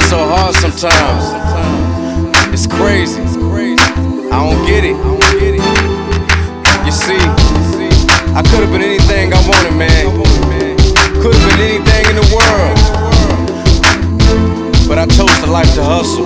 so hard sometimes. It's crazy. I don't get it. You see, I could have been anything I wanted, man. Could have been anything in the world, but I chose the life to hustle.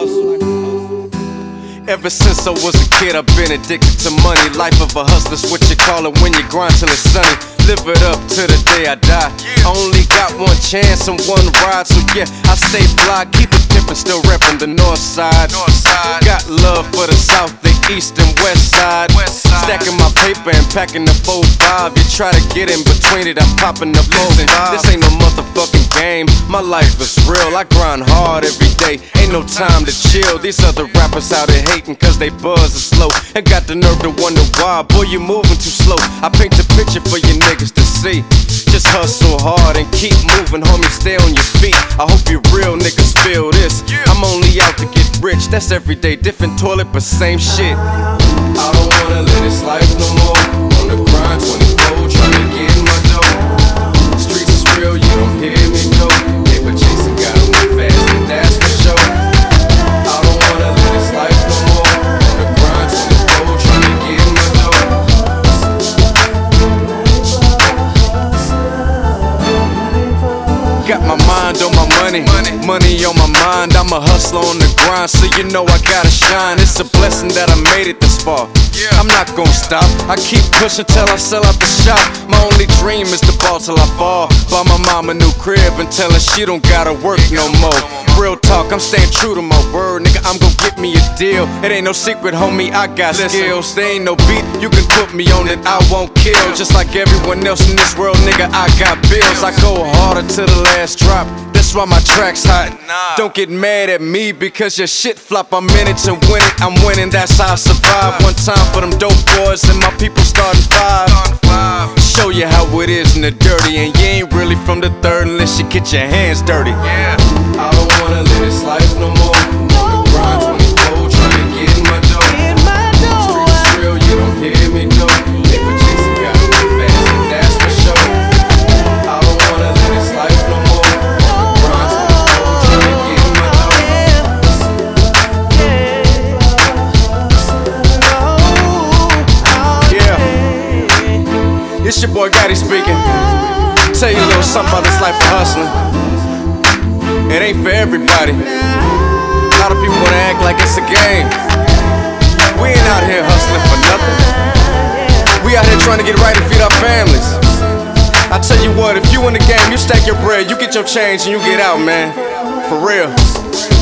Ever since I was a kid, I've been addicted to money. Life of a hustler's what you call it when you grind till it's sunny. Live it up to the day I die. I only got one chance and one ride, so yeah, I stay fly, keep it pimpin', still reppin' the north side. Got love for the south, the east and west side. Stacking my paper and packing the 4-5. You try to get in between it, I'm popping the 4-5. This ain't no motherfucking game, my life is real. I grind hard every day, ain't no time to chill. These other rappers out here hating cause they buzz is slow, and got the nerve to wonder why. Boy, you moving too slow. I paint the picture for you niggas to see. Just hustle hard and keep moving, homie, stay on your feet. I hope you real niggas feel this. I'm only out to get rich, that's everyday, different toilet but same shit. I don't wanna live this life no more. On the grind 24, tryna get in my dough. Streets is real, you don't hear me go. Paper chasing got me fast, and that's for sure. I don't wanna live this life no more. On the grind 24, tryna get in my dough. Got my mind on my money, money on my mind. I'm a hustler on the grind, so you know I gotta shine. It's a blessing that I made it this far. I'm not gonna stop, I keep pushing till I sell out the shop. My only dream is to ball till I fall. Buy my mom a new crib and tell her she don't gotta work no more. Real talk, I'm staying true to my word, nigga, I'm gon' get me a deal. It ain't no secret, homie, I got skills. There ain't no beat, you can put me on it, I won't kill. Just like everyone else in this world, nigga, I got bills. I go harder to the last drop, that's why my track's hot. Don't get mad at me because your shit flop. I'm in it to win it, I'm winning, that's how I survive. One time for them dope boys and my people starting 5. Show you how it is in the dirty, and you ain't really from the third unless you get your hands dirty. I don't wanna live this life no more. On the grind 24, tryna get in my dough. Streets is real, you don't hear me go. Paper chasing got me fast, and that's for sure. I don't wanna live this life no more. On the grind 24, tryna get in my dough. Yeah, it's your boy Gotti speaking. Tell you a little something about this life of hustling. It ain't for everybody. A lot of people wanna act like it's a game. We ain't out here hustling for nothing. We out here trying to get right and feed our families. I tell you what, if you in the game, you stack your bread, you get your change and you get out, man. For real.